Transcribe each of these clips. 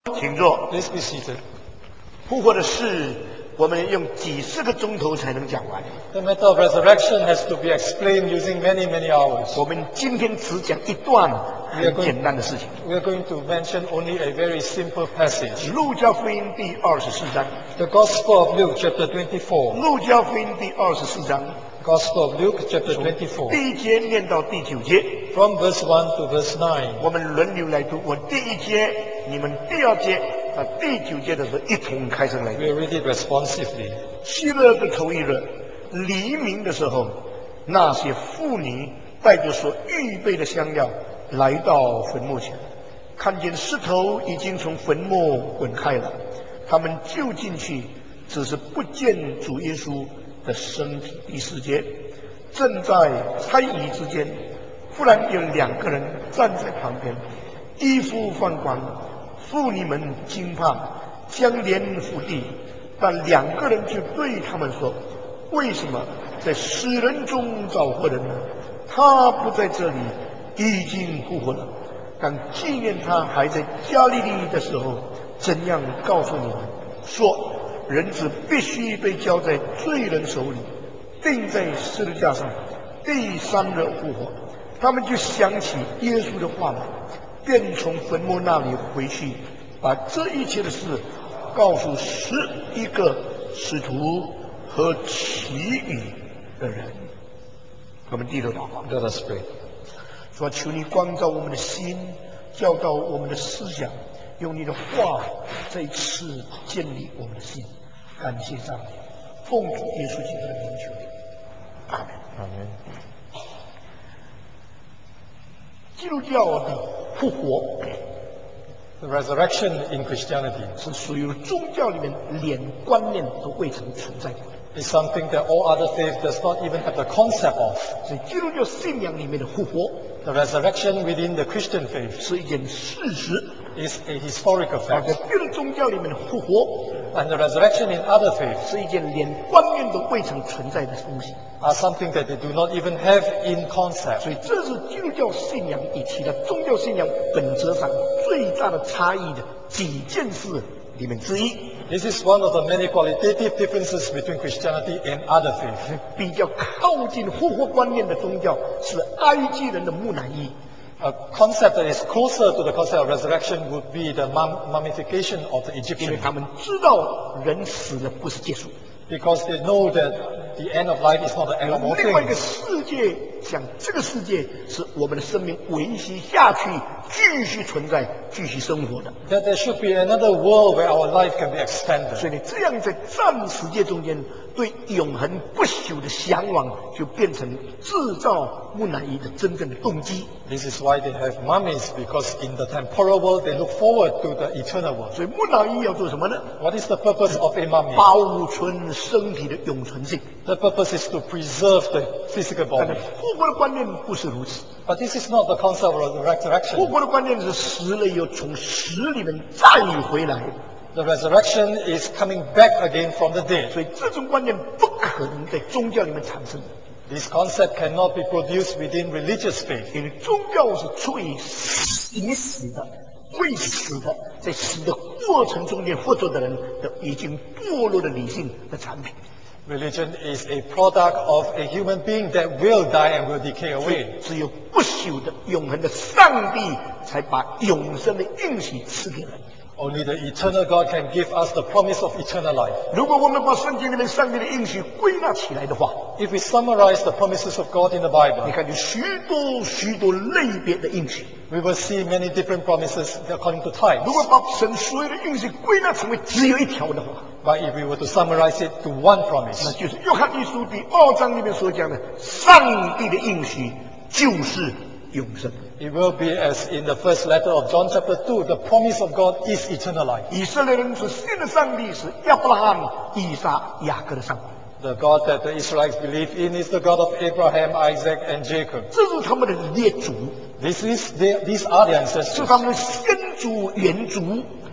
请坐。 Please be seated. 复活的事，我们用几十个钟头才能讲完。 The matter of resurrection has to be explained using many hours. 我们今天只讲一段很简单的事情。 We are going to mention only a very simple passage. 路加福音第24章。 The Gospel of Luke, chapter 24. 路加福音第24章。 Gospel of Luke, chapter 24. 第1节念到第9节。 From verse 1 to verse 9. 我们轮流来读，我第1节，你们第2节，第9节的时候一同开声来读。 We'll read it responsively. 希勒的头一日，黎明的时候，那些妇女带着所预备的香料来到坟墓前，看见石头已经从坟墓滚开了，他们就进去，只是不见主耶稣的身体。第4节，正在猜疑之间，忽然有2个人站在旁边，衣服放光，妇女们惊怕，将脸伏地。但2个人就对他们说：“为什么在死人中找活人呢？他不在这里，已经复活了。当纪念他还在加利利的时候，怎样告诉你们说，人子必须被交在罪人手里，钉在十字架上，第3日复活。”他们就想起耶稣的话来，便从坟墓那里回去，把这一切的事告诉11个使徒和其余的人。我们低头祷告。 Let us pray. 说求你光照我们的心，教导我们的思想，用你的话再次建立我们的心。感谢上帝，奉主耶稣基督的名求。阿门。 Amen. 基督教的复活 The resurrection in Christianity 是属于宗教里面连观念都未曾存在过的， is something that all other faiths does not even have the concept of. 所以基督教信仰里面的复活 The resurrection within the Christian faith 是一件事实， is a historical 而在 fact. 别的宗教里面的复活 And the resurrection in other faiths 是一件连观念都未曾存在的东西。 are something that they do not even have in concept. 所以这是基督教信仰与其他宗教信仰本质上最大的差异的几件事里面之一。 This is one of the many qualitative differences between Christianity and other faiths. 比较靠近复活观念的宗教是埃及人的木乃伊， A concept that is closer to the concept of resurrection would be the mummification of the 因为 Egyptians, 他们知道人死了不是结束， because they know that the end of life is not the end of all 另外一个 things. 世界，像这个世界是我们的生命维系下去、继续存在、继续生活的。 That there should be another world where our life can be extended. 所以你这样在暂时界中间对永恒不朽的向往，就变成制造木乃伊的真正的动机。 This is why they have mummies, because in the temporal world they look forward to the eternal world. 所以木乃伊要做什么呢？ What is the purpose of a mummy? 保存身体的永存性。 The purpose is to preserve the physical 但是 body. 复活的观念不是如此， But this is not the concept of 复 resurrection. 活的观念是死了以后从死里面再回来， The resurrection is coming back again from the dead. 所以这种观念不可能在宗教里面产生， This concept cannot be produced within religious faith, 因为宗教是出于已死的、未死的，在死的过程中间活着的人的已经堕落的理性的产品。 Religion is a product of a human being that will die and will decay 所以 away. 只有不朽的永恒的上帝才把永生的应许赐给人。 Only the eternal God can give us the promise of eternal life. 如果我们把圣经里面上帝的应许归纳起来的话， If we summarize the promises of God in the 你 Bible, 看有许多类别的应许。 we will see many different promises according to types. 如果把神所有的应许归纳成为只有一条的话， But if we were to summarize it to one 那 promise, 就是约翰一书第2章里面所讲的，上帝的应许就是永生。 it will be as in the first letter of John chapter 2, the promise of God is eternal life. 以色列人所信的上帝是亚伯拉罕、以撒、雅各的上帝， The God that the Israelites believe in is the God of Abraham, Isaac, and Jacob. 这是他们的列祖， These are their 是 ancestors. 他们的先祖、远祖。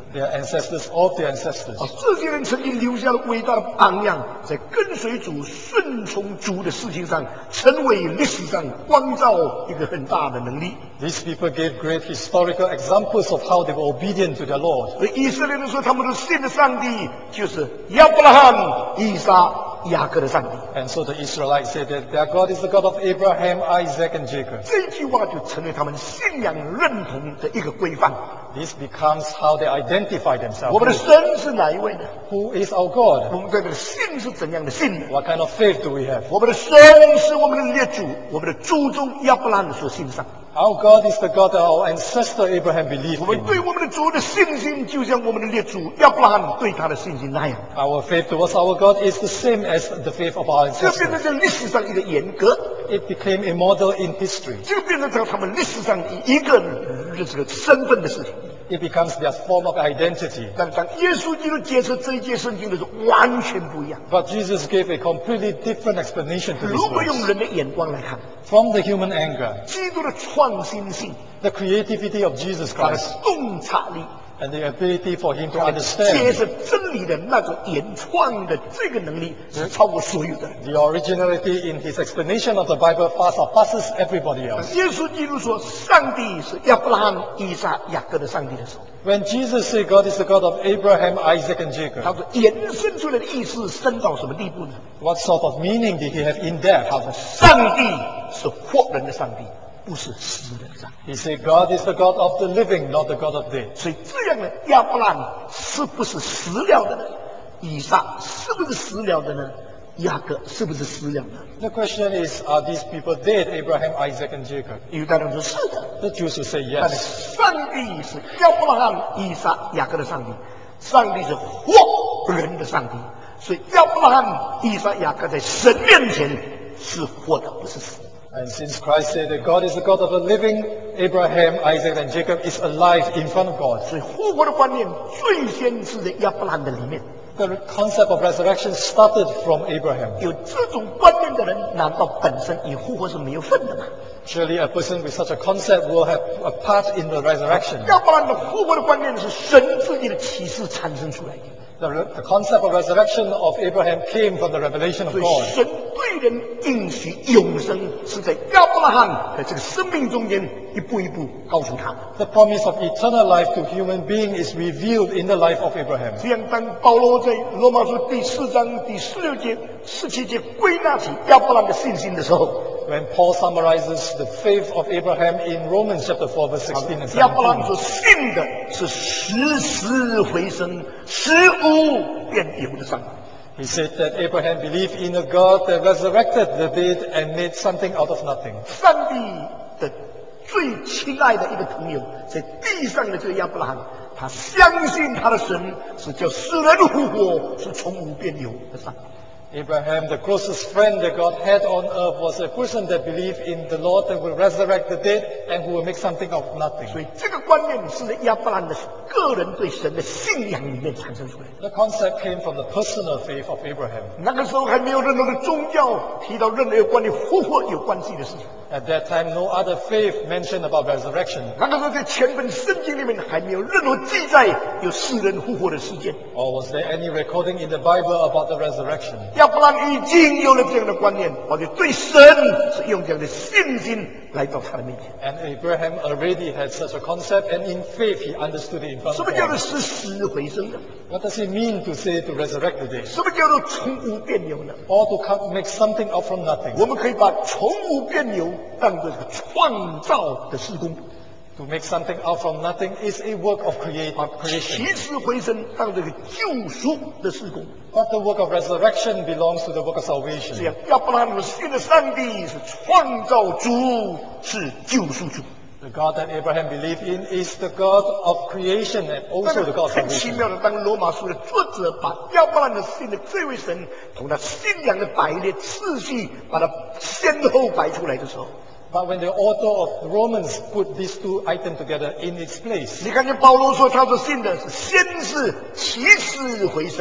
Their ancestors of their ancestors. 这些人曾经留下了伟大的榜样，在跟随主、顺从主的事情上，成为历史上光照一个很大的能力。 These people gave great historical examples of how they were obedient to their Lord. 所以以色列人说，他们都信的上帝就是亚伯拉罕、以撒、雅各的上帝。 And so the Israelites said that their God is the God of Abraham, Isaac, and Jacob. 这句话就成为他们信仰认同的一个规范。 This becomes how they identify 我们的 themselves. 神是哪一位呢？ Who is our God? 我们对这个信是怎样的信呢？ What kind of faith do we have? 我们的神是我们的列祖，我们的祖宗亚伯拉罕所信上。 Our God is the God that our ancestor Abraham believed 我们 in. 对我们的主的信心，就像我们的列祖亚伯拉罕对他的信心那样。 Our faith towards our God is the same as the faith of our 这变成 ancestors. 在历史上一个严格， It became a model in history. 这变成在他们历史上一个这个身份的事情。 It becomes their form of identity. 但当耶稣基督解释这一节圣经的时候，完全不一样。 But Jesus gave a completely different explanation to 如 this 果用 verse. 人的眼光来看， From the human anger, 基督的创新性， the creativity of Jesus 他的 Christ, 洞察力， and the ability for him to 他的揭 understand. 示真理的那种原创的这个能力，是超过所有的人。 The originality in his explanation of the Bible far surpasses everybody 当 else. 耶稣基督说上帝是亚伯拉罕、以撒、雅各的上帝的时候， When Jesus said God is the God of Abraham, Isaac, and 他 Jacob, 说延伸出来的意思深到什么地步呢？ what sort of meaning did he have in that? 他说上帝是活人的上帝，不是死人的上帝。 He said God is the God of the living, not the God of dead. 所以这样的亚伯拉罕是不是死了的呢？以撒是不是死了的呢？雅各是不是死了呢？ The question is, are these people dead, Abraham, Isaac, and Jacob? 犹太人说是的， The Jews will say 但是 yes. 上帝是亚伯拉罕、以撒、雅各的上帝，上帝是活人的上帝，所以亚伯拉罕、以撒、雅各在神面前是活的，不是死的。 And since Christ said that God is the God of the living, Abraham, Isaac, and Jacob is alive in front of God. 所以复活的观念最先是在亚伯拉罕的里面。 The concept of resurrection started from Abraham. 有这种观念的人，难道本身与复活是没有份的吗？ Surely a person with such a concept will have a part in the resurrection. 亚伯拉罕的复活的观念是神自己的启示产生出来的。 The concept of resurrection of Abraham came from the revelation of 所以 God. 神对人应许永生，是在亚伯拉罕的这个生命中间一步一步告诉他。 The promise of eternal life to human being is revealed in the life of Abraham. 这样，当保罗在罗马书第4章第16节、17节归纳起亚伯拉罕的信心的时候， When Paul summarizes the faith of Abraham in Romans chapter 4 verse 16 and 亚伯拉罕 17, 所信的是死死回生、死无变有的上帝。 he said that Abraham believed in a God that resurrected the dead and made something out of nothing. 上帝的最亲爱的一个朋友，在地上的这个亚伯拉罕，他相信他的神是叫死人复活，是从无变有的上帝。 Abraham, the closest friend that God had on earth, was a person that believed in the Lord that will resurrect the dead and who will make something out of 所 nothing. 以这个观念是在亚伯拉罕的个人对神的信仰里面产生出来的。 The concept came from the personal faith of Abraham. 那个时候还没有任何的宗教提到任何关于复活有关系的事情。 At that time, no other faith mentioned about resurrection. 那个时候在全本圣经里面还没有任何记载有世人复活的事件。 Or was there any recording in the Bible about the resurrection? 亚伯拉罕已经有了这样的观念，而且对神是用这样的信心来到他的面前。 And Abraham already had such a concept, and in faith he understood it in front 什 of 么叫做 God. 使死回生呢？ What does it mean to say to resurrect the dead? 什么叫做从无变有呢？ Or to make something out from nothing? 我们可以把从无变有当作这个创造的施工， To make something out from nothing is a work of 把 creation. 起死回生当这个救赎的施工。 But the work of resurrection belongs to the work of 这 salvation. 样，亚伯拉罕信的上帝是创造主，是救赎主。 The God that Abraham believed in is the God of creation and 但 also 是 the God of 很奇 salvation. 妙的，当罗马书的作者把亚伯拉罕信的这位神同他信仰的排列次序，把它先后摆出来的时候， But when the author of Romans put these two items together in its place, 你看见保罗说他所信的是先是起死回生，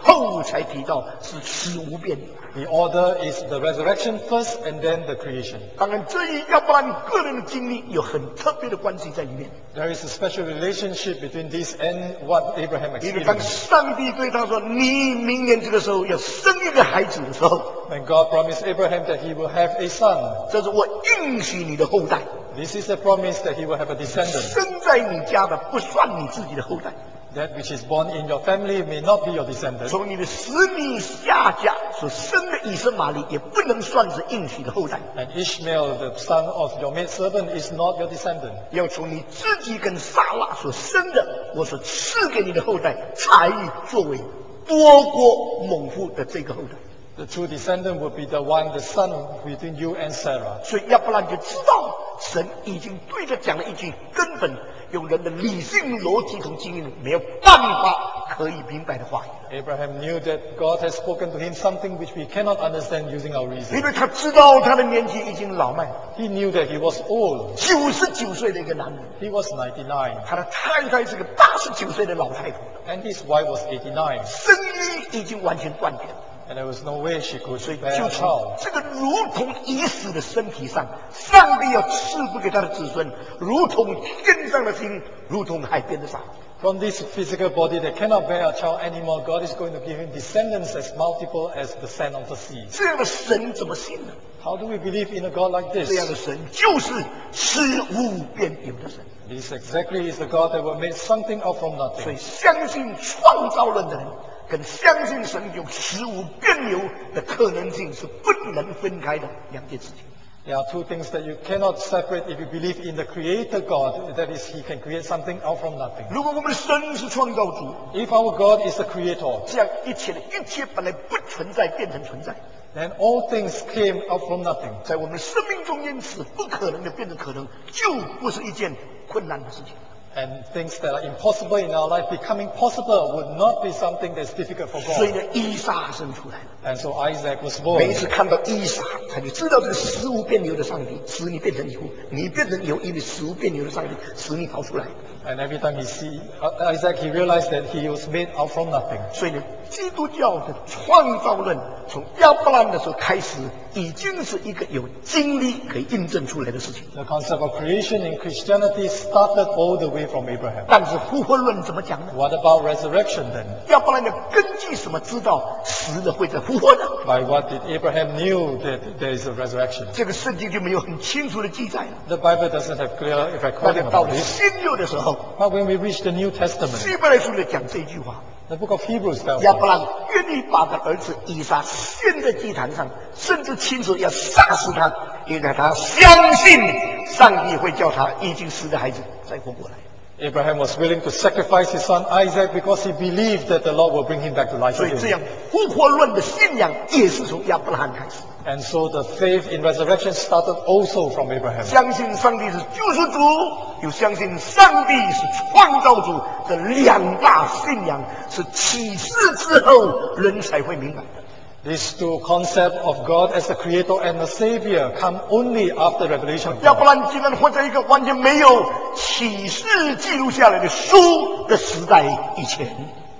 后才提到是死无变有。 The order is the resurrection first and then the creation. 当然，这与亚伯拉罕个人的经历有很特别的关系在里面。 There is a special relationship between this and what Abraham 因为当 experienced. 上帝对他说：“你明年这个时候要生一个孩子”的时候， When God promised Abraham that he will have a son, 这是我应许你的后代， this is a promise that he will have a descendant. 生在你家的不算你自己的后代， That which is born in your family may not be your descendant. 从你的使女夏甲所生的以实玛利也不能算是应许的后代， And Ishmael, the son of your maidservant, is not your descendant. 要从你自己跟撒拉所生的，我所赐给你的后代，才作为多国猛妇的这个后代。 The true descendant will be the one, the son between you and Sarah. 所以亚伯兰就知道，神已经对他讲了一句根本用人的理性逻辑同经验没有办法可以明白的话语。 Abraham knew that God has spoken to him something which we cannot understand using our 因 reason. 为他知道他的年纪已经老迈 He knew that he was old. ，99岁的一个男人， He was 99. 他的太太是个89岁的老太婆， And his wife was 89. 生育已经完全断绝了。 And there was no way she could 所以 bear 就 a 从 child. 这个如同已死的身体上，上帝要赐福给他的子孙，如同天上的星，如同海边的沙。 From this physical body that cannot bear a child anymore, God is going to give him descendants as multiple as the sand of the sea. 这样的神怎么信呢？ How do we believe in a God like 这样的 this? 神就是使无变有的神。 This exactly is the God that will make something out from 所以 nothing. 相信创造论的人，跟相信神有使无变有的可能性是不能分开的两件事情。 There are two things that you cannot separate if you believe in the Creator God. That is, He can create something out from nothing. 如果我们的神是创造主， If our God is the Creator, 这样一切本来不存在变成存在， then all things came out from nothing. 在我们生命中因此不可能的变成可能，就不是一件困难的事情。 And things that are impossible in our life becoming possible would not be something that's difficult for 所以 God. 呢，以撒生出来了。 And so Isaac was 每一 born. 次看到以撒，他就知道这个使无变有的上帝使你变成有，你变成有，因为使无变有的上帝使你跑出来。 And every time he see Isaac, he realized that he was made out from nothing. 所以呢，基督教的创造论从亚伯拉罕的时候开始，已经是一个有经历可以印证出来的事情。 The concept of creation in Christianity started all the way from Abraham. 但是复活论怎么讲呢？ What about resurrection then? 亚伯拉罕的根据什么知道死了会再复活呢？ By what did Abraham knew that there is a resurrection? 这个圣经就没有很清楚的记载了。 The Bible doesn't have clear 但 recording 是到 about 了 this. 新约的时候， But when we reach the New Testament, 希伯来书里讲这句话： the book of Hebrews tells 亚伯 us 拉罕愿意把他儿子以撒献在祭坛上，甚至亲手要杀死他，因为他相信上帝会叫他已经死的孩子再活过来。 Abraham was willing to sacrifice his son Isaac because he believed that the Lord will bring him back to life 所以这 again. 样复活论的信仰也是从亚伯拉罕开始， And so the faith in resurrection started also from Abraham. 相信上帝是救赎主，又相信上帝是创造主，这两大信仰是启示之后人才会明白的。 These two concepts of God as the creator and the savior come only after revelation of 亚伯 God. 兰竟然活在一个完全没有启示记录下来的书的时代以前，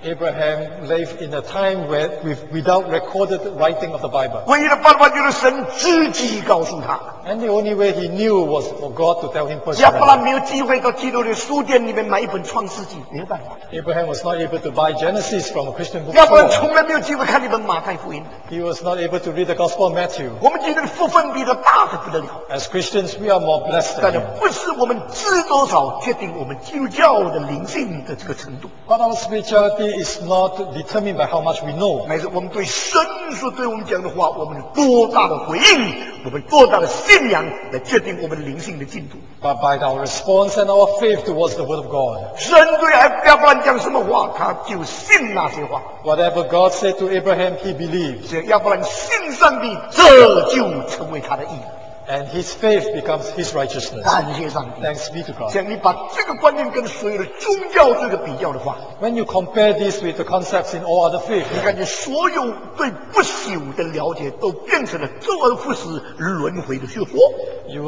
Abraham lived in a time without recorded writing of the Bible. 唯一的办法就是神自己告诉他。 And the only way he knew was for God to tell him 亚伯兰 personally. 没有机会到基督的书店里面买一本创世纪，没有办法的。 Abraham was not able to buy Genesis from a Christian 亚伯兰 bookstore. 从来没有机会看一本马太福音。 He was not able to read the Gospel of Matthew. 我们基督的福分比他大得不得了， As Christians, we are more blessed 但 than 是 him. 不是我们知多少决定我们基督教的灵性的这个程度， But our spirituality is not determined by how much we know. 乃是我们对神所对我们讲的话，我们多大的回应，我们多大的信仰来决定我们灵性的进度。 But by our response and our faith towards the Word of God. 神对亚伯兰讲什么话，他就信那些话。 Whatever God said to Abraham, he believed. 所以亚伯兰信上帝，这就成为他的义了。 And his faith becomes his righteousness. 感谢上帝。 Thanks be to God. 像你把这个观念跟所有的宗教这个比较的话， When you compare this with the concepts in all other 你 faiths, 感觉所有对不朽的了解都变成了周而复始轮回的学说。 you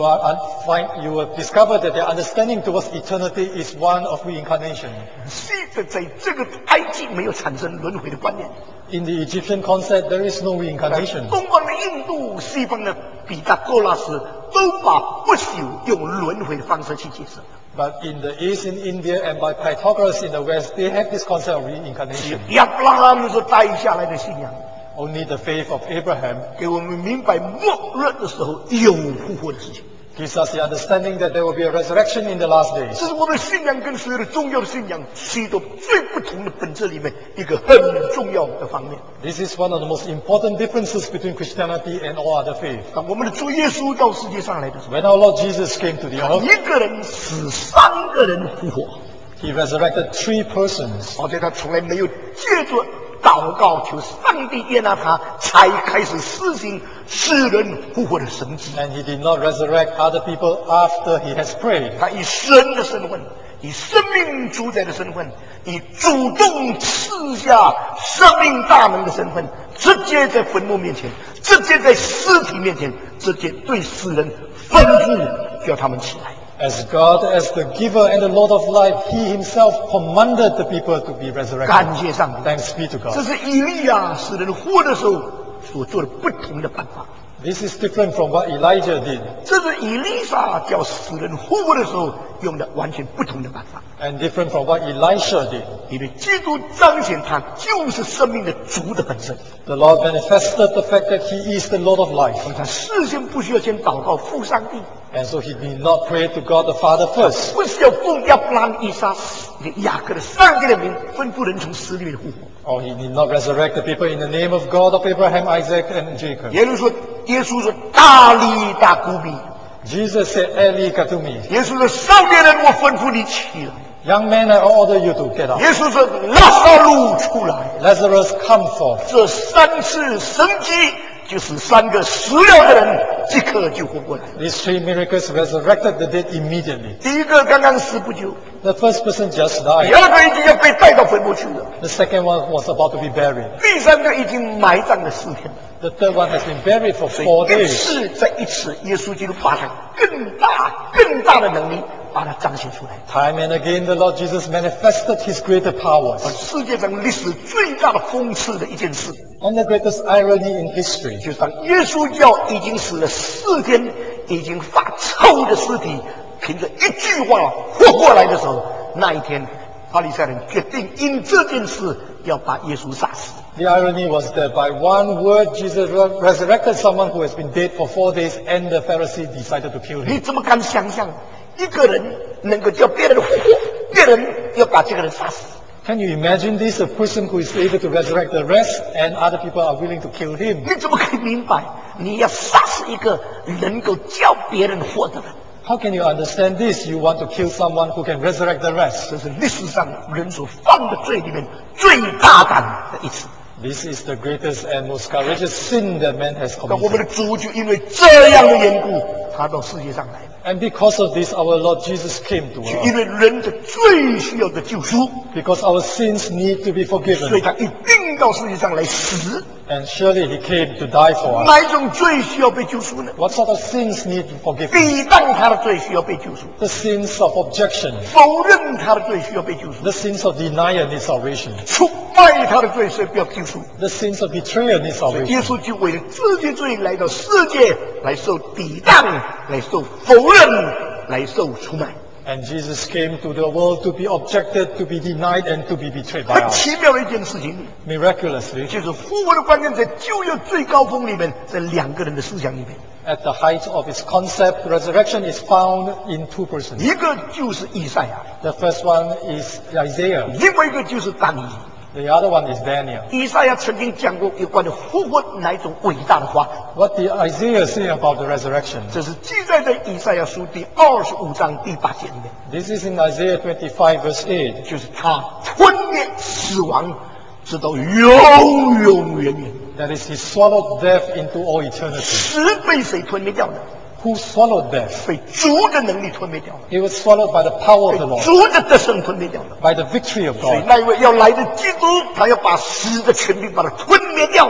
will discover that their understanding towards eternity is one of reincarnation. 西的在这个埃及没有产生轮回的观念， In the Egyptian concept, there is no reincarnation. 东方的印度、西方的毕达哥拉斯都把不朽用轮回的方式去解释。 But in the East, in India, and by Pythagoras in the West, they have this concept of reincarnation. 亚伯拉罕所带下来的信仰， Only the faith of Abraham 给我们明白末日的时候有复活的事情。 gives us the understanding that there will be a resurrection in the last days. 这是我们信仰跟所有的宗教的信仰许多最不同的本质里面一个很重要的方面。 This is one of the most important differences between Christianity and all other faiths. 当我们的主耶稣到世界上来的时候， When our Lord Jesus came to the 一 earth, 个人使3个人复活， he resurrected 3 persons. 而且他从来没有借着祷告求上帝悦纳他，才开始施行使人复活的神迹。 And he did not resurrect other people after he has prayed. 他以神的身份，以生命主宰的身份，以主动赐下生命大能的身份，直接在坟墓面前，直接在尸体面前，直接对死人吩咐，叫他们起来。 As God, as the giver and the Lord of life, he himself commanded the people to be resurrected. 感谢上帝， Thanks be to 这 God. 是以利亚使人复活的时候所做的不同的办法。 This is different from what Elijah did, 这是以利沙叫死人复活的时候用的完全不同的办法。 and different from what Elisha did. 因为基督彰显他就是生命的主的本身， The Lord manifested the fact that he is the Lord of life. 他事先不需要先祷告父上帝， And so he did not pray to God the Father first. 不是要奉亚伯拉罕、以撒、雅各的上帝的名吩咐人从死里面复活。 Or he did not resurrect the people in the name of God of Abraham, Isaac, and Jacob. 耶稣说大利大古比， Jesus said, Eli Katumi, 耶稣说少年人，我吩咐你起来。 young man, I order you to get up. 耶稣说拉撒路出来。 Lazarus, come forth. 这3次神迹就是3个死了的人即刻就活过来。 These 3 miracles resurrected the dead immediately. 第一个刚刚死不久， The first person just 第 died. 二个已经要被带到坟墓去了， The second one was about to be buried. 第3个已经埋葬了4天了。 The third one has been buried for 所 4 以一 days. 次再一次，耶稣基督把他更大的能力把它彰显出来。 Time and again, the Lord Jesus manifested his greater powers. 而世界上历史最大的讽刺的一件事， And the greatest irony in history 就是当耶稣教已经死了4天，已经发臭的尸体，凭着一句话活过来的时候，那一天，法利赛人决定因这件事要把耶稣杀死。 The irony was that by one word, Jesus resurrected someone who has been dead for 4 days, and the Pharisees decided to kill 你 him. 怎么敢想象一个人能够叫别人复活，别人要把这个人杀死？ Can you imagine this? A person who is able to resurrect the rest, and other people are willing to kill him. 你怎么可以明白你要杀死一个能够叫别人活的人？ How can you understand this? You want to kill someone who can resurrect the rest. 这是历史上人所犯的罪里面最大胆的一次。 This is the greatest and most courageous sin that man has 那我们的 committed. 主就因为这样的缘故，他到世界上来了， And because of this, our Lord Jesus came to 就因 earth. 为人的最需要的救赎， Because our sins need to be 所以 forgiven. 他一定到世界上来死。 And surely he came to die for us. 哪一种罪需要被救赎呢？ What sort of sins need forgiveness? 抵挡他的罪需要被救赎， The sins of objection. 否认他的罪需要被救赎， The sins of denial need salvation. 出卖他的罪需要救赎。 The sins of betrayal need 耶 salvation. 稣就为了这些罪来到世界，来受抵挡，来受否认，来受出卖。 And Jesus came to the world to be objected, to be denied, and to be betrayed by 很 us. 奇妙的一件事情， Miraculously, 就是复活的观念在旧约最高峰里面，在2个人的思想里面， at the height of its concept, resurrection is found in 2 persons. 一个就是以赛亚， The first one is Isaiah. 另外一个就是但以理。 The other one is Daniel. 以赛亚曾经讲过有关的复活哪一种伟大的话， What did Isaiah say about the resurrection? 这是记载在以赛亚书第25章第8节里面， This is in Isaiah 25 verse 8. 就是他吞灭死亡，直到永永远远。 That is, he swallowed death into all eternity. 死被谁吞灭掉的？ Who swallowed death? 被主的能力吞灭掉了， It was swallowed by the power of 被 the Lord, 主的得胜吞灭掉了。 by the victory of 所以 God. 那一位要来的基督，他要把死的权柄把它吞灭掉了。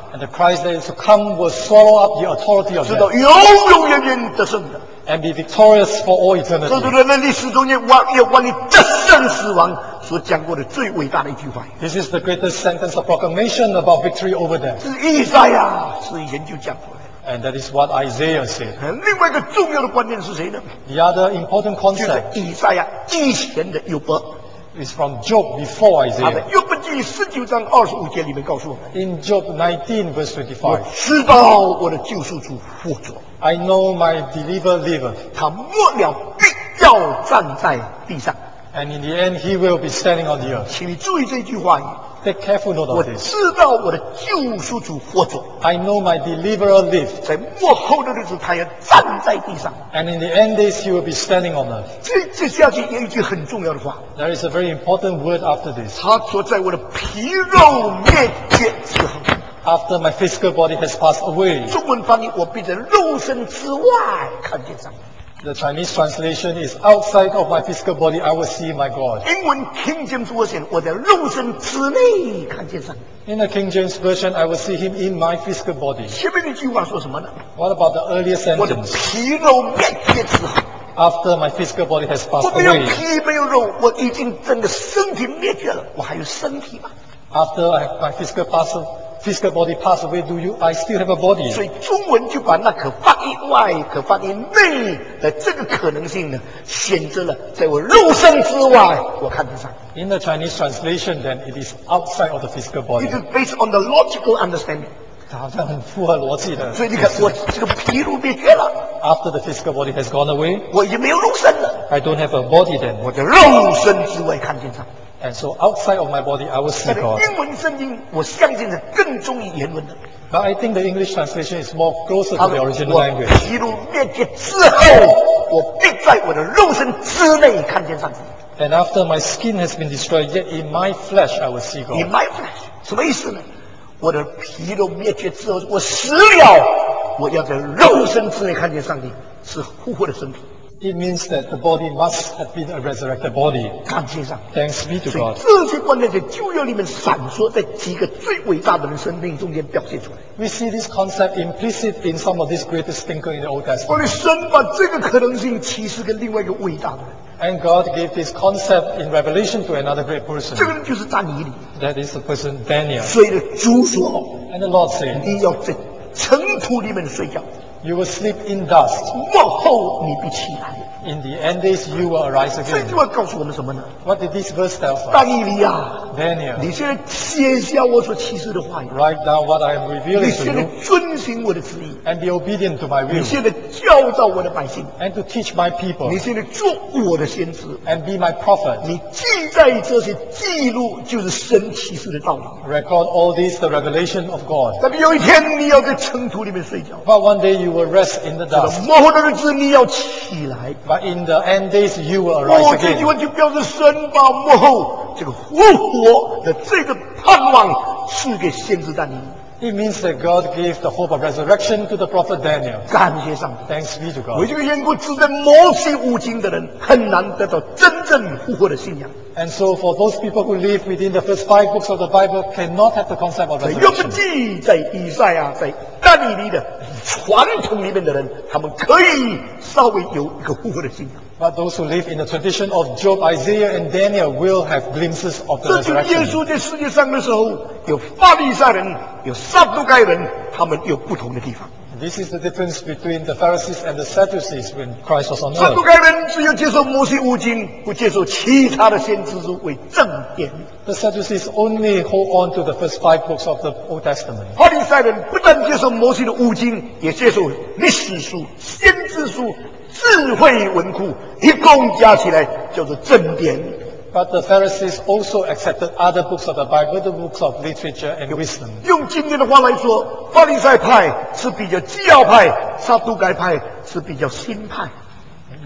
And the Christ that is to come will swallow up the authority of 直到 death 永永远远得胜的。 and be victorious for all 这是 eternity. 人类历史中间有关于得胜死亡所讲过的最伟大的一句话。 This is the greatest sentence of proclamation about victory over death. 这是以赛亚是以前就讲出来的。 And that is what Isaiah said. 另外一个重要的观念是谁呢？ The other important 就是 concept 以赛亚以前的约伯。 is from Job before 他在 Isaiah. 约伯记19章25节里面告诉我们： In Job 19 verse 我 25, 知道我的救赎主活着， I know my deliverer liveth, 他末了必要站在地上。 and in the end he will be standing on the earth. 请你注意这句话语。 Take careful note 我 of this. 知道我的救赎主活着， I know my deliverer liveth, 在末后的日子，他要站在地上。 and in the end days he will be standing on earth. 这下去有一句很重要的话， There is a very important word after this. 他说：“在我的皮肉灭绝之后。” After my physical body has passed away. 中文翻译：我必在肉身之外看见上帝。 The Chinese translation is outside of my physical body I will see my God. 英文 King James Version：我在肉身之内看见上帝。 In the King James Version, I will see him in my physical body. 前面那句话说什么呢？ What about the earlier 我的 sentence? 皮肉灭绝之后， After my physical body has 我 passed 没有 away. 皮没有肉，我已经整个身体灭绝了，我还有身体吗？ After my physical body passed away, I still have a body? 所以中文就把那可放于外、可放于内的这个可能性呢，选择了在我肉身之外，我看得上。 In the Chinese translation, then it is outside of the physical It body. is based on the logical understanding。 好像很符合逻辑的。 所以你看，我这个皮肉灭绝了， After the physical body has gone away, 我已经没有肉身了， I don't have a body then. 我在肉身之外看见上帝。 And so outside of my body, I will see 但是 God. 英文圣经，我相信是更忠于原文的。 But I think the English translation is more closer 他 to 说 the original 我 language. 皮肉灭绝之后，我必在我的肉身之内看见上帝。 And after my skin has been destroyed, yet in my flesh I will see In God. my flesh，什么意思呢？我的皮肉灭绝之后，我死了，我要在肉身之内看见上帝，是复活的身体。 It means that the body must have been a resurrected body. 感谢上帝。 Thanks be to 所以 God. 这些观念在旧约里面闪烁，在几个最伟大的人生命中间表现出来。 We see this concept implicit in some of these greatest thinkers in the Old 我 Testament. 的神把这个可能性启示给另外一个伟大的人， And God gave this concept in revelation to another great 这个 person. 人就是但以理。 That is the person Daniel. 所以呢，主说 And the Lord said, 你要在尘土里面睡觉， You will sleep in dust. 末后你必起来。 In the end days you will arise 这句 again. 话告诉我们什么呢？ What did this verse tell us? 但以理啊， Daniel, 你现在写下我所启示的话语， write down what I am 你 revealing 现 to 在 you 遵行我的旨意， and be obedient to my 你 will 现在教导我的百姓， and to teach my people 你现在做我的先知， and be my prophet. 你记载这些记录就是神启示的道理。 Record all this, the revelation of God. 但是有一天你要在尘土里面睡觉， But one day you will rest in the 到 dust. 末后的日子你要起来。 But in the end days you will arise 这句 again. 话就表示神把末后这个复活的这个盼望赐给先知但以理。 It means that God gave the hope of resurrection to the prophet Daniel. 感谢上帝。 Thanks be to 为 God. 这个缘故，只在摩西五经的人很难得到真正复活的信仰。 And so for those people who live within the first 5 books of the Bible cannot have the concept of 在约伯 resurrection. 记、在以赛亚、在但以理的传统里面的人，他们可以稍微有一个复活的信仰。 But those who live in the tradition of Job, Isaiah, and Daniel will have glimpses of the 这就是耶 resurrection. 稣在世界上的时候，有法利赛人，有撒都该人，他们有不同的地方。 This is the difference between the Pharisees and the Sadducees when Christ was on 撒都 earth. 该人只有接受摩西五经，不接受其他的先知书为正典。 The Sadducees only hold on to the first 5 books of the Old Testament. 法利赛人不但接受摩西的五经，也接受历史书、先知书、智慧文库，一共加起来叫做正典。 But the Pharisees also accepted other books of the Bible, the books of literature and wisdom. 用今天的话来说，法利赛派是比较基要派，撒都该派是比较新派。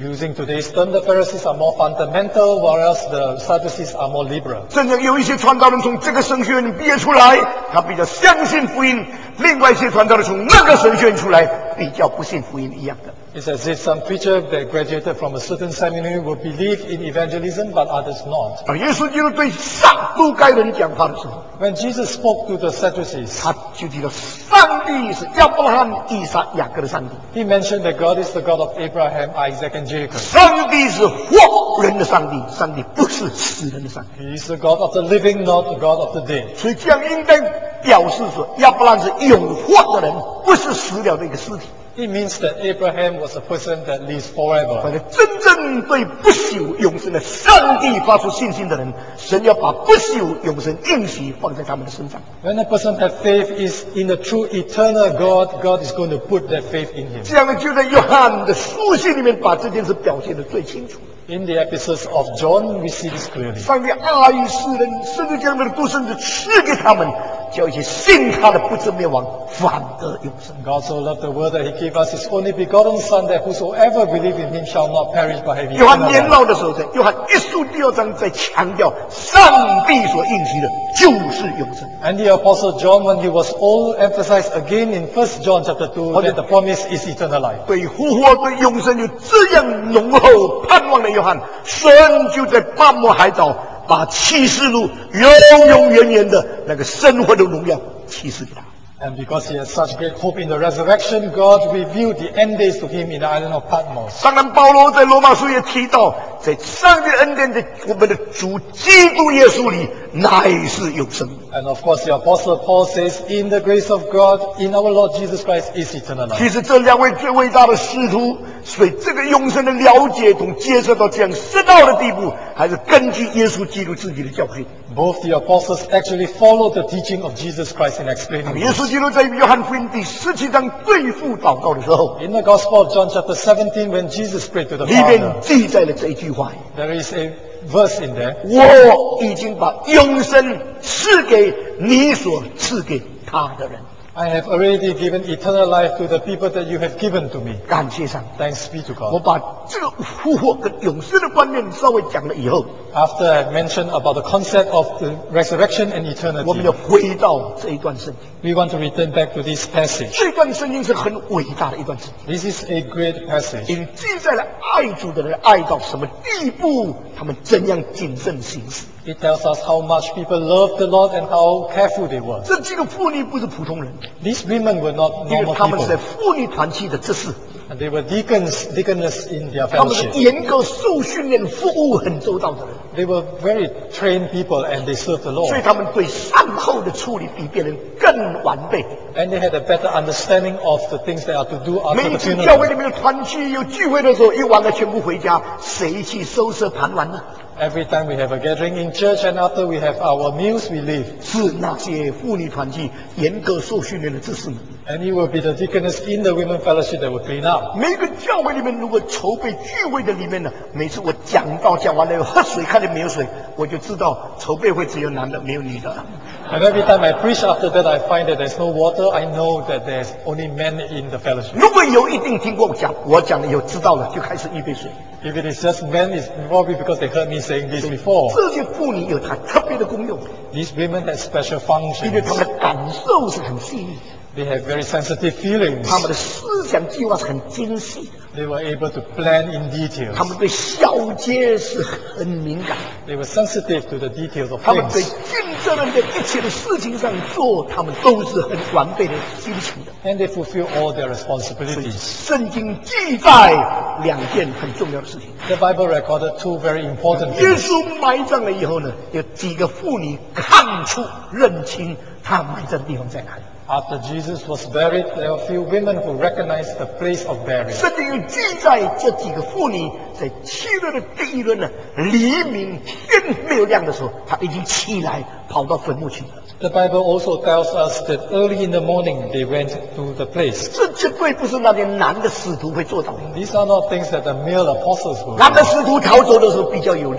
Using today's term, the Pharisees are more fundamental, whereas the Sadducees are more liberal. 甚至有一些传道人从这个神学院毕业出来，他比较相信福音；另外一些传道人从那个神学院出来，比较不信福音一样的。 It's as if some preacher that graduated from a certain seminary will believe in evangelism, but others not. 当耶稣基督对撒都该人讲话的时候， When Jesus spoke to the Sadducees, 他就提到上帝是亚伯拉罕、以撒、雅各的上帝， he mentioned that God is the God of Abraham, Isaac, and Jacob. 上帝是活人的上帝，上帝不是死人的上帝。 He is the God of the living, not the God of the dead. 所以这样应该表示说，亚伯拉罕是永活的人，不是死了的一个尸体。 It means that Abraham was a person that lives forever. 反正真正对不朽永生的上帝发出信心的人，神要把不朽永生应许放在他们的身上。 When a person has faith is in the true eternal God, God is going to put that faith in him. 这样呢，就在约翰的书信里面把这件事表现得最清楚。 In the epistles of John, we see this clearly. 上帝爱世人，甚至将他的独生子赐给他们，叫一些信他的不至灭亡，反得永生。 God so loved the world that he gave us his only begotten Son, that whosoever believe in him shall not perish but have 约翰 eternal 年 life. 老的时候，在约翰一书第2章在强调，上帝所应许的就是永生。 And the apostle John, when he was old, emphasized again in 1 John chapter 2 that the promise is eternal life. 对复活、对永生有这样浓厚盼望的约翰，神就在巴摩海岛把启示录永永远远的那个生活的荣耀启示给他。 And because he had such great hope in the resurrection, God revealed the end days to him in the island of Patmos. 当然，保罗在罗马书也提到，在上帝的恩典在我们的主基督耶稣里，乃是永生。 And of course, the apostle Paul says, in the grace of God, in our Lord Jesus Christ is eternal life. 其实这两位最伟大的使徒，对这个永生的了解同接受到这样深奥的地步，还是根据耶稣基督自己的教训。 Both the apostles actually followed the teaching of Jesus Christ in explaining 耶稣 this. 基督在约翰福音第17章对父祷告的时候， In the Gospel of John chapter 17, when Jesus prayed to the 里面 Father, 记载了这一句话： there is a verse in there. 我已经把永生赐给你所赐给他的人。 I have already given eternal life to the people that you have given to me. 感谢上帝。 Thanks be to 我 God. 把这个复活跟永生的观念稍微讲了以后， After I mentioned about the concept of the resurrection and 我们要 eternity, 回到这一段圣经。 we want to return back to this passage. 这段圣经是很伟大的一段圣经， This is a great passage. 因记载了爱主的人爱到什么地步，他们怎样谨慎行事。 It tells us how much people loved the Lord and how careful they were. 这几个妇女不是普通人， These women were not 因为 normal 他们是在 people. 妇女团契的执事， And they were deacons in their 他们是 fellowship. 严格受训练、服务很周到的人， They were very trained people and they served the 所以 Lord. 他们对善后的处理比别人更完备。 And they had a better understanding of the things they are to do 每 after 一 the 次教会 funeral. 里面有团契、有聚会的时候，一完了全部回家，谁去收拾盘碗呢？ Every time we have a gathering in church and after we have our meals, we leave. 是那些妇女团契严格受训练的执事们。 And it will be the deaconess in the women fellowship that will clean up. 每个教会里面，如果筹备聚会的里面呢，每次我讲完了，喝水看见没有水，我就知道筹备会只有男的没有女的。 And every time I preach after that, I find that there's no water. I know that there's only men in the fellowship. 如果有一定听过我讲了以后知道了，就开始预备水。 If it is just men, it's probably because they heard me saying this before. 这些妇女有她特别的功用， These women have special 因为 functions. 她们的感受是很细腻， They have very sensitive feelings. 她们的思想计划是很精细的， They were able to plan in details. 她们对小节是很敏感， They were sensitive to the details of 她们对 things. 尽责任的一切的事情上做，她们都是很完备的心情的。 And they fulfill all their responsibilities. 圣经记载两件很重要的事情。 The Bible recorded two very important 耶 things. 稣埋葬了以后呢，有几个妇女看出认清他埋葬的地方在哪里。 After Jesus was buried, there were a few women who recognized the place of burial. 圣经有记载，这几个妇女在七日的第一轮呢，黎明天没有亮的时候，她已经起来跑到坟墓去了。 The Bible also tells us that early in the morning they went to the place. 这绝对不是那些男的使徒会做到的。 These are not things that the male apostles will 男的 do. 使徒逃走的时候比较有力，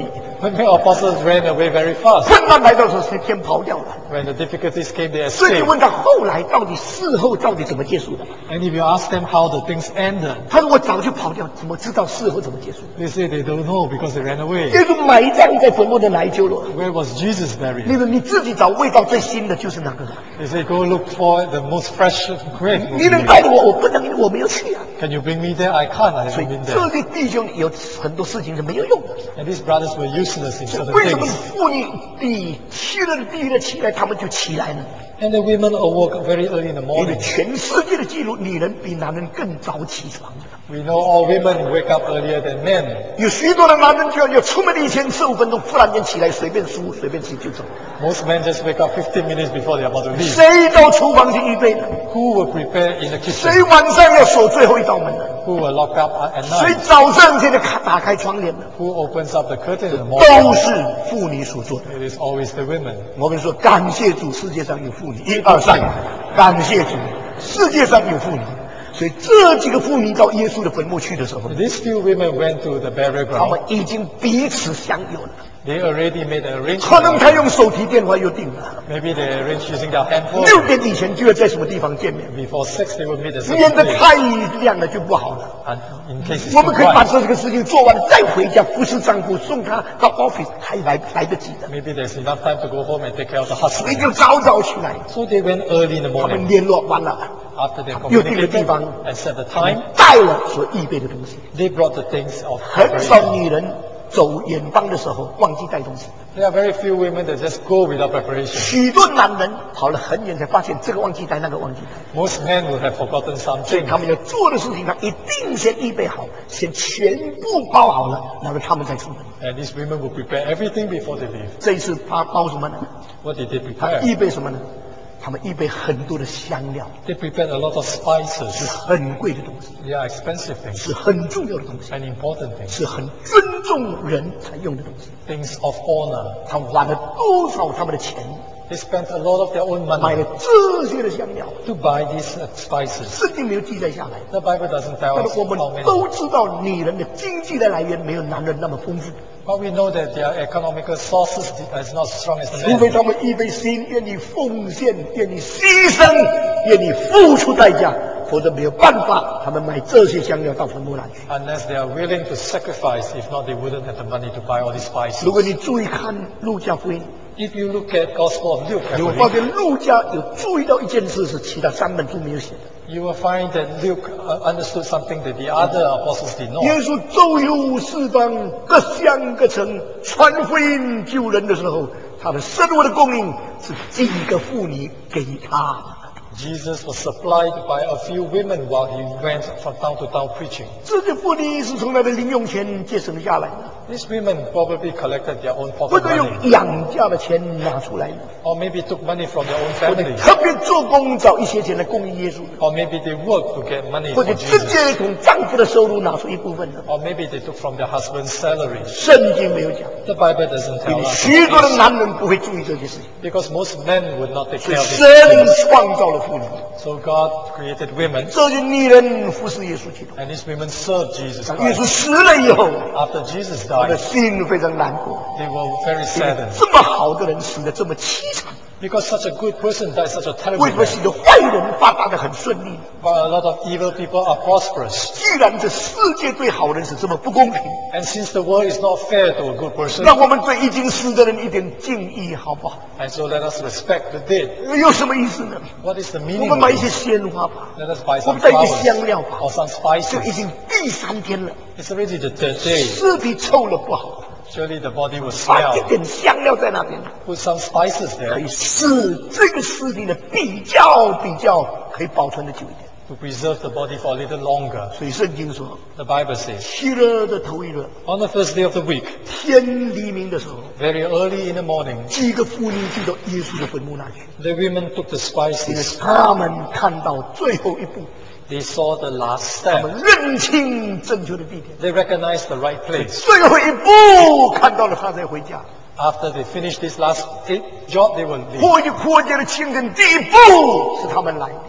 When the apostles ran away very fast. 困难来到的时候，先跑掉了。 When the difficulties came, they 所以你 escaped. 问他后来到底事后到底怎么结束的？ And if you ask them how the things ended, 他说我早就跑掉，怎么知道事后怎么结束？ they say they don't know because they ran away. 耶稣埋葬在坟墓的哪一揪了？ Where was Jesus buried? 你说你自己找味道最新的就是哪个？ They say go look for the most fresh grave. 你能带着我？我不能，我没有去啊。 Can you bring me there? I can't. I 所以 haven't been 这 there. 些弟兄有很多事情是没有用的。 And these brothers were useless in certain 为什么 things. 妇女比七日的第一日起来，他们就起来呢？ And the women awoke very early in the 因为 morning. 全世界的记录，女人比男人更早起床。 We know all women wake up earlier than men. 有许多的男人就要出门以前15分钟，忽然间起来随便梳随便吃就走。 Most men just wake up 15 minutes before they're about to leave. 谁到厨房去预备呢？ Who will prepare in the 谁 kitchen? 晚上要锁最后一道门呢？ Who will lock up at 谁 night? 早上现在打开窗帘呢？ Who opens up the curtain in the morning? 都是妇女所做的。 It is always the women. 我们说感谢主，世界上有妇女。1、2、3，感谢主，世界上有妇女。所以这几个妇女到耶稣的坟墓去的时候， These few women went to the burial 他们 ground. 已经彼此相有了。 They already made an 可能 arrangement. 他用手提电话又定了。 Maybe they arranged using their handphone. 6点以前就要在什么地方见面， Before 6, they will meet at 免 certain 得 place. 太亮了就不好了。 And in case it's 我 too 们可以把 bright, 这个事情做完了，再回家服侍丈夫，送他到 office 还来得及的。 maybe there's enough time to go home and take care of the 所以 husband. 就早起来， So they went early in the 他们 morning. 联络完了， After they 又定了地 communicated 方， and set the 他们 time, 带了所预备的东西。 they brought the things of 很少 preparation. 女人走远方的时候忘记带东西， There are very few women that just go without preparation. 许多男人跑了很远才发现这个忘记带，那个忘记带。 Most men will have forgotten 所以 something. 他们要做的事情，他一定先预备好，先全部包好了，然后他们再出门。 And these women will prepare everything before they leave. 这一次他包什么呢？ What did they 他 prepare? 预备什么呢？他们预备很多的香料， They prepared a lot of 是 spices. 很贵的东西， They are expensive things 是很重要的东西， and important things. 是很尊重人才用的东西。 Things of honor. 他们花了多少他们的钱 They spent a lot of their own 买 money 了这些的香料？ to buy these spices. 圣经没有记载下来。 The Bible doesn't tell 但 us 是我们 how many. 都知道，女人的经济的来源没有男人那么丰富， But we know that their economical sources is not as strong as the 除非 men. 他们预备心，愿意奉献，愿意牺牲，愿意付出代价，否则没有办法，他们买这些香料到坟墓那去。 Unless they are willing to sacrifice. If not, they wouldn't have the money to buy all these spices. 如果你注意看路加福音， If you look at Gospel of Luke 你会发 carefully, 现路加有注意到一件事，是其他3本书没有写的。 you will find that Luke understood something that the other apostles did not. 耶稣周游四方，各乡各城传福音救人的时候，他的生活的供应是几个妇女给他的。 Jesus was supplied by a few women while he went from town to town preaching. 这些妇女是从他的零用钱节省下来的， These women probably collected their own 或 pocket 者用 money, 养家的钱拿出来的， or maybe took money from their own 或者 family, 特别做工找一些钱来供应耶稣的， or maybe they worked to get money 或 for 者直 Jesus, 接从丈夫的收入拿出一部分的。 or maybe they took from their husband's salary. 圣经没有讲， The Bible doesn't 因 tell 为 us 许多的 this, 男人不会注意这些事情， because most men would not take 所以 care of these 神 things. 创造了妇女， So God created women, 这些女人服侍耶稣基督。 and these women served Jesus 当耶稣 Christ. 死了以后， After Jesus 他的 died, 心非常难过， they were very 因为 saddened 这么好的人死的这么凄惨， because such a good person died such a terrible 为什么 death. 许多坏人发达的很顺利呢？ But a lot of evil people are prosperous. 既然这世界对好人是这么不公平， And since the world is not fair to a good person, 让我们对已经死的人一点敬意，好不好？ and so let us respect the dead. 有什么意思呢？ What is the 我 meaning 们 of 买一些 this? 鲜花吧， Let us buy 我 some 们带一些 flowers 香料吧， or some 这已 spices. 经第3天了， It's already the third day. 尸体臭了不好， Surely the body will 把 smell. 一点香料在那边， Put some spices 可以 there 使这个尸体呢比较可以保存的久一点。 to preserve the body for a little longer. 所以圣经说， The Bible says, 7日的头一日， on the first day of the week, 天黎明的时候， very early in the morning, 几个妇女就到耶稣的坟墓那去， the women took the 因为 spices. 他们看到最后一步， They saw the last 他 step. 们认清正确的地点， They recognized the right place. 最后一步看到了，他才回家。 After they finished this last job, they will leave. 破旧的清晨，第一步是他们来的，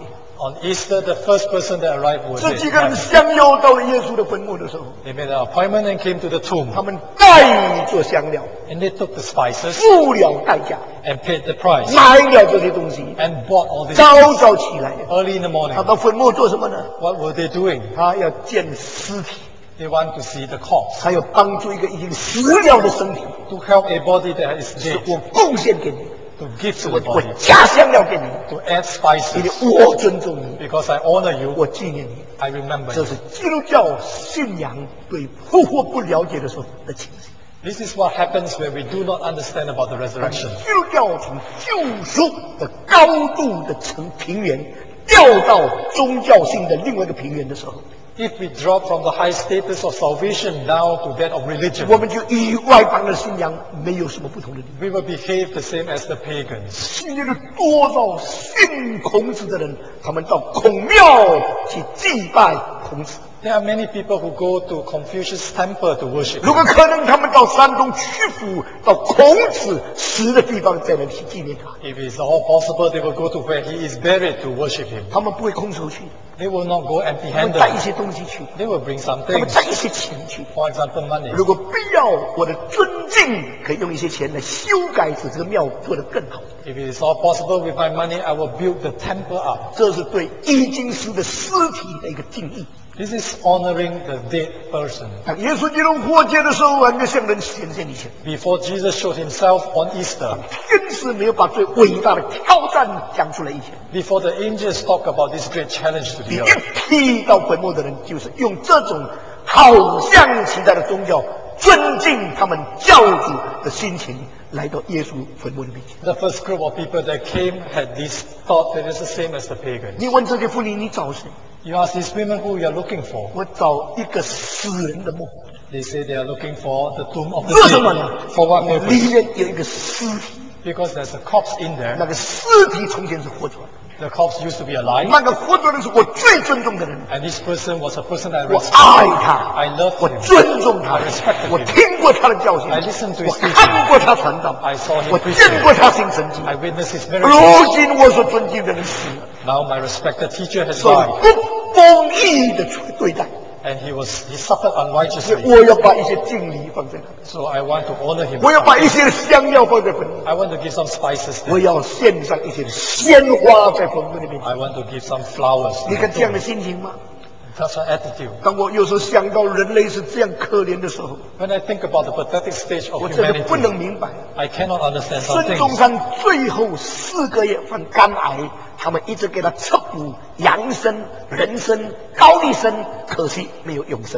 On Easter, the first person that arrived was 这几个人 Mary. 相邀到了耶稣的坟墓的时候， They made an appointment and came to the tomb. 他们带着香料， And they took the spices 付了代价， and paid the price 买了这些东西。 and bought all these 早 things 早起来， early in the morning. 他到坟墓做什么呢？ What were they doing? 他要见尸体， They want to see the corpse, 他要帮助一个已经死了的身体， to help a body that is 是 dead, 我贡献给你， to give to 我 the 我 body, 加香料给你， to add 因为 spices. 我尊重你， Because I honor you, 我纪念你。 I remember 这 you. 是基督教信仰对复活不了解的时候的情形。 This is what happens when we do not understand about the resurrection. 基督教从救赎的高度的平原掉到宗教性的另外一个平原的时候， If we drop from the high status of salvation down to that of religion, 我们就与外邦的信仰没有什么不同的地方。 we will behave the same as the pagans. 今天的多少信孔子的人，他们到孔庙去祭拜孔子。 There are many people who go to Confucius' temple to worship. 如果可能，他们到山东曲阜，到孔子死的地方，在那里去纪念他。 If it's all possible, they will go to where he is buried to worship him. 他们不会空手去， They will not go 他们带一 empty-handed. 些东西去， They will bring some 他们 things. 带一些钱去。 For example, money. 如果必要，我的尊敬可以用一些钱来修改，使这个庙做得更好。 If it is all possible with my money, I will build the temple up. 这是对易经师的尸体的一个敬意。 This is honoring the dead person. 当耶稣基督复活节的时候，还没有向人显现以前， Before Jesus showed himself on Easter, 天使没有把最伟大的挑战讲出来以前， before the angels talk about this great challenge to 第 the 一 earth, 批到坟墓的人，就是用这种好像其他的宗教尊敬他们教主的心情，来到耶稣坟墓的面前。 the first group of people that came had this thought that it's the same as the pagans. 你问这些妇女，你找谁？ You ask these women who you are looking for. 我找一个死人的墓。 They say they are looking for the tomb of the 为什么呢 dead. For what 里 purpose? 面有一个尸体， Because there's a corpse in 那 there. 个尸体从前是活着的， The corpse used to be alive. 那个活着的是我最尊重的人， And this person was a person I 我 respect. 爱他， I loved 我 him. 尊重他 I respected， 我 him 听过他的教训， I listened to his 我 teaching 看过他传道， I saw him 我 preaching 见过他行神迹。 I witnessed his miracles. 如今我所尊敬的人死了， Now my respected teacher has 受 died. 不公义的对待， And he suffered 所以 unrighteously. 我要把一些敬礼放在那里， So I want to honor him. 我要把一些香料放在坟墓， I want to give some spices 我 there. 要献上一些鲜花在坟墓里面。 I want to give some flowers. 你看这样的心情吗？ That's an attitude. 当我有时候想到人类是这样可怜的时候， When I think about the pathetic stage of 我真的不能 humanity, 明白。 I cannot understand 孙 some 中 things. 山最后4个月患肝癌，他们一直给他测补养生、人参、高丽参，可惜没有永生。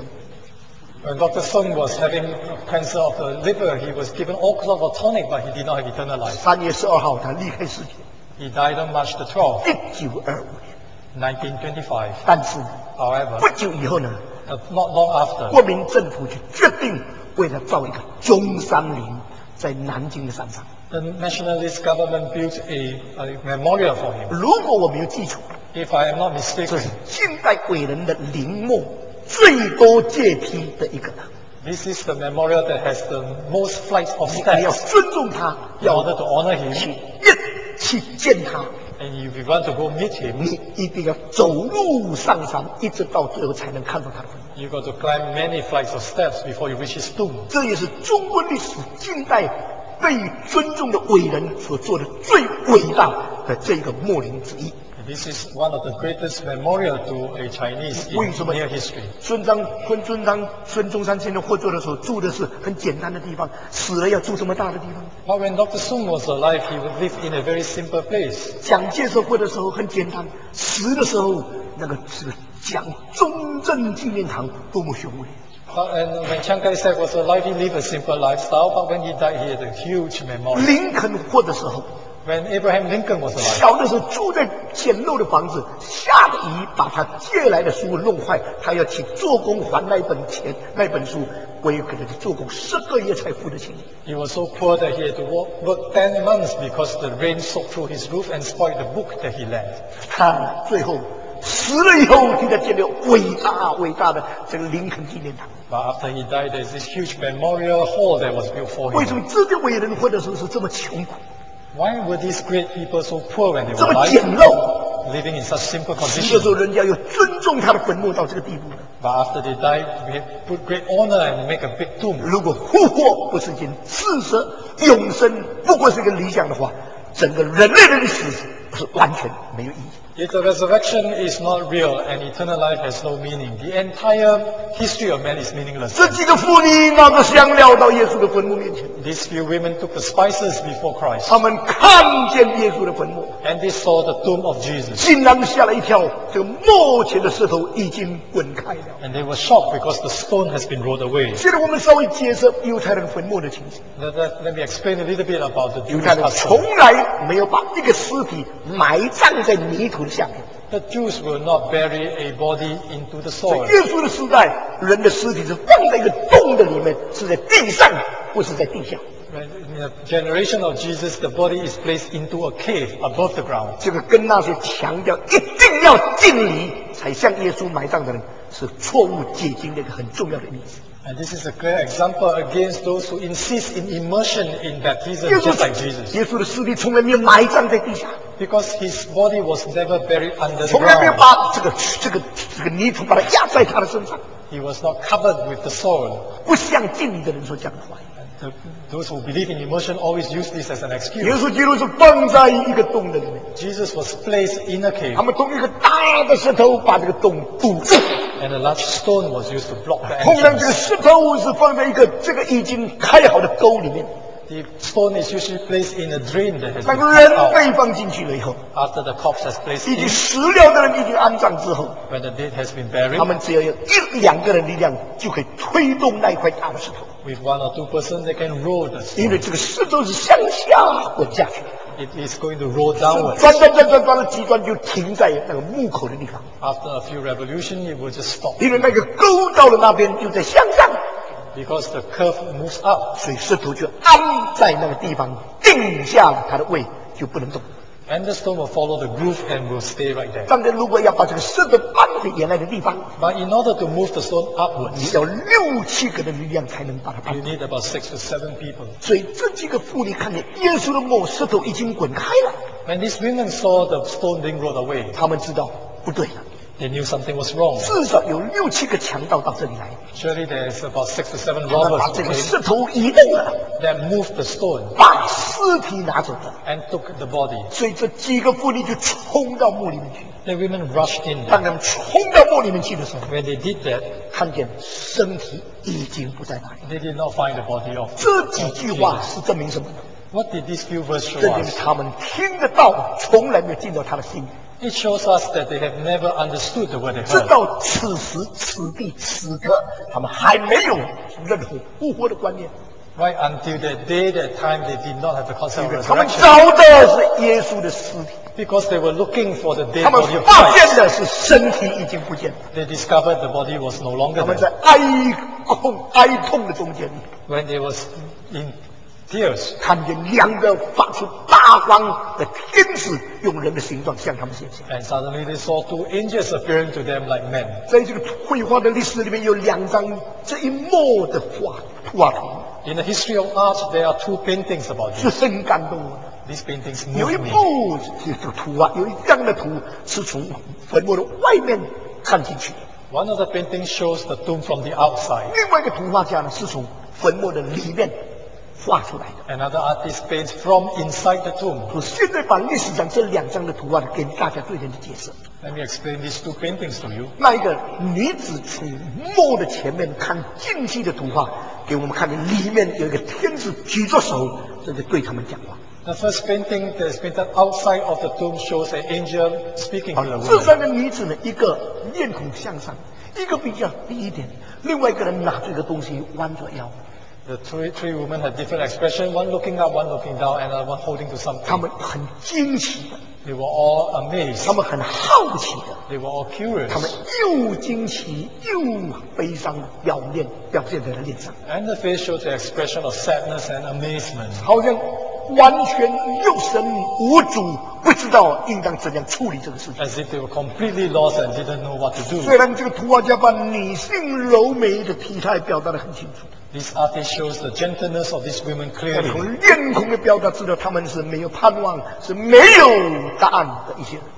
When Dr. Sung was having cancer of the liver, he was given all sorts of tonic, but he did not have eternal life. 3月12号，他离开世界， He died on March the 12th, 1925年。 1925. 但是 However, 不久以后呢， not long after, 国民政府就决定为他造一个中山陵，在南京的山上。 the nationalist government built a memorial for him. 如果我没有记错， If I am not 这 mistaken, 是近代伟人的陵墓最多阶梯的一个。 this is the memorial that has the most flights of 你要 steps. 尊重他， In 要 order to honor 去 him, 去见他。 and if you want to go meet him, 你一定要走路上山，一直到最后才能看到他的坟墓。 you got to climb many flights of steps before you reach his tomb. 这也是中国历史近代被尊重的伟人所做的最伟大的这个墓陵之一。 This is one of the greatest memorial to a Chinese in 为什么 near history. 孙中山先生获救的时候住的是很简单的地方，死了要住这么大的地方。 But when Dr. Sung was alive, he would live in a very simple place. 蒋介石活的时候很简单，死的时候那个是蒋中正纪念堂多么雄伟。 And when Chiang Kai-shek was alive, he lived a simple lifestyle. But when he died, he had a huge memorial. 林肯活的时候， When Abraham Lincoln was alive, 小的时候住在简陋的房子，下个雨把他借来的书弄坏，他要去做工还那本书，我也给他去做工10个月才付得清。 he was so poor that he had to work 10 months because the rain soaked through his roof and spoiled the book that he left. 他最后死了以后，替他建了伟大的这个林肯纪念堂。 But after he died, there's this huge memorial hall that was built for 为什 him. 么这些伟人活的时候是这么穷苦， Why were these great people so poor when they 这 were 么 alive? 简陋？ living in such simple 死的时候 conditions. 人家又尊重他的坟墓到这个地步了。 But after they died, we put great honor and make a big tomb. 如果复活不是一件事实，永生不过是一个理想的话，整个人类的历史是完全没有意义。 If the resurrection is not real and eternal life has no meaning, the entire history of man is meaningless. 这几个妇女拿着香料到耶稣的坟墓面前， These few women took the spices before Christ 他们看见耶稣的坟墓， and they saw the tomb of Jesus. 竟然吓了一跳，这个墓前的石头已经滚开了。 And they were shocked because the stone has been rolled away. 现在我们稍微解释犹太人坟墓的情形。 Let me explain a little bit about the 犹 Jewish 太人 custom. 从来没有把一个尸体埋葬在泥土的下面。 The Jews will not bury a body into the 在 soil. 耶稣的时代，人的尸体是放在一个洞的里面，是在地上，不是在地下。 When in the generation of Jesus, the body is placed into a cave above the ground. 这个跟那些强调一定要敬礼才向耶稣埋葬的人，是错误解经的一个很重要的例子。 And this is a clear example against those who insist in immersion in baptism, 耶 just like 稣 Jesus. 耶稣的尸体从来没有埋葬在地下， Because his body was never buried under the 从来没有 ground. 把这个泥土把它压在他的身上， He was not covered with the soil. 不像敬礼的人所讲的话。 Those who believe in immersion always use this as an 耶 excuse. 稣基督是放在一个洞的里面， Jesus was placed in a cave, 他们用一个大的石头把这个洞堵住。 and a large stone was used to block the 通常这个 entrance. 石头是放在一个这个已经开好的沟里面， The stone is usually placed in a drain that has 当 been 人 cut out 被放进去了以后， after the corpse has placed 已经 in. 死了的人已经安葬之后， When the dead has been buried, 他们只要有一两个人力量，就可以推动那一块大的石头， with one or two persons, they can roll the 因为 stone. 这个石头是向下滚下去， It is going to roll downwards. 转了几转就停在那个墓口的地方， After a few revolutions, it will just stop 因为那个沟到了那边就在向上， because the curve moves up, 所以石头就安在那个地方，定下了它的位，就不能动。 and the stone will follow the groove and will stay right there. 当然，如果要把这个石头搬回原来的地方， But in order to move the stone 你 upwards, 要6、7个的力量才能把它搬 you。need about 6 to 7 people. 所以这几个妇女看见耶稣的墓，石头已经滚开了， When these women saw the stone being rolled away, 他们知道不对了， they knew something was wrong. 至少有6、7个强盗到这里来， Surely there is about 6 to 7 他们 robbers 把 who 这个 came 石头移动了， that moved the stone 把尸体拿走了。 and took the body. 所以这几个妇女就冲到墓里面去。 The women rushed in. 当他们冲到墓里面去的时候， When they did that, 看见身体已经不在那里。 they did not find the body of 这几 of 句话 Jesus. 是证明什么呢？ What did these few verses show 证明 us? 他们听得到，从来没有进到他的心里。 It shows us that they have never understood the word they 直 heard. 到此时此地此刻，他们还没有任何复活的观念， Right until that day, that time, they did not have the concept 因 of 为他们 resurrection 找的是耶稣的尸体， because they were looking for the dead 他们 body of 发现 Christ. 的是身体已经不见了。 They discovered the body was no longer 他们 there. 在哀痛的中间， When they was in tears, 看见2个发出大光的天使用人的形状向他们显现。 and suddenly they saw 2 angels appearing to them like men. 在这个绘画的历史里面，有2张这一幕的图画图， In the history of art, there are 2 paintings about 是 this. 很感动我的。 These paintings 有一 moved me. 部这个图啊，有一张的图是从坟墓的外面看进去的， One of the paintings shows the tomb from the outside. 另外一个图画家呢是从坟墓的里面画出来的。 Another artist paints from inside the tomb. 我现在把历史上这2张的图画给大家做一点的解释。 Let me explain these 2 paintings to you. 那一个女子从墓的前面看进去的图画，给我们看见里面有一个天使举着手，这就对他们讲话。 The first painting that is painted outside of the tomb shows an angel speaking to the 这 woman. 3个女子呢，一个面孔向上，一个比较低一点，另外一个人拿着一个东西弯着腰。 The three women had different expression, one looking up, one looking down, and another one holding to 他 something. 们很惊奇的， They were all amazed. 他们很好奇的， They were all 他们 curious. 又惊奇又悲伤，表现在了脸上， And the face showed the expression of sadness and amazement. 好像完全六神无主，不知道应当怎样处理这个事情。 As if they were completely lost and didn't know what to 虽 do. 然这个图画家把女性柔美的体态表达得很清楚， This artist shows the gentleness of these women 但 clearly. 从脸孔的表达知道他们是没有盼望，是没有答案的一些人。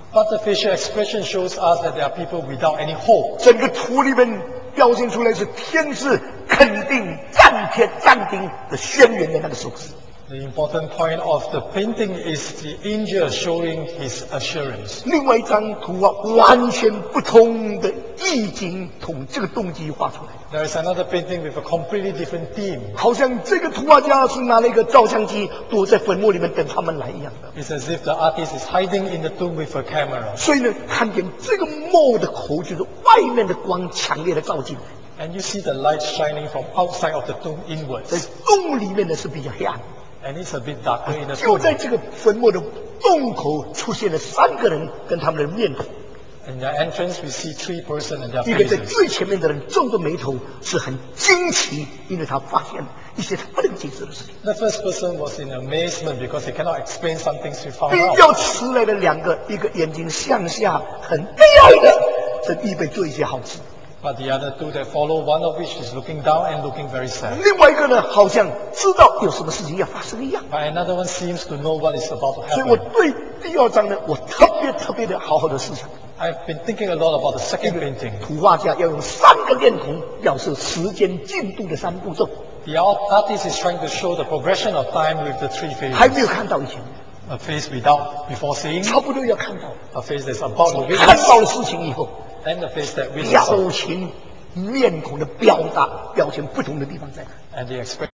But the facial expression shows us that there are people without any hope. 整个图里面表现出来是天使肯定、暂定的宣言的那个手势。 The important point of the painting is the angel showing his assurance. 另外一张图画完全不同的意境这个动机画出来。 There is another painting with a completely different theme. 好像这个图画家是拿了一个照相机躲在坟墓里面等他们来一样的。 It's as if the artist is hiding in the tomb with a camera. 所以呢，看见这个墓的口就是外面的光强烈的照进来， And you see the light shining from outside of the tomb 在 inwards. 洞里面呢是比较黑暗。 And it's a bit darker in the 就 tomb. 在这个坟墓的洞口出现了3个人跟他们的面孔。 In the entrance, we see 3 persons and their 一个在 faces. 最前面的人皱着眉头，是很惊奇，因为他发现一些他不能解释的事情。 The first person was in amazement because he cannot explain some things we found 比 out. 较迟来的2个，一个眼睛向下，很悲哀的，正预备做一些好事； But the other 2 that follow, one of which is looking down and looking very sad. 另外一个呢，好像知道有什么事情要发生一样。 But another one seems to know what is about to 所以我 happen. 对第2章呢，我特别的好好的思想。 I've been thinking a lot about the second painting. 图画家要用3个面孔表示时间进度的3步骤， The artist is trying to show the progression of time with the 3 还没有 phases. 看到以前， A face without before seeing, 差不多要看到， a face that's about to 看 witness, 到了事情以后， and a face that 表 witnesses. 情、面孔的表达、表情不同的地方在哪？ And the expression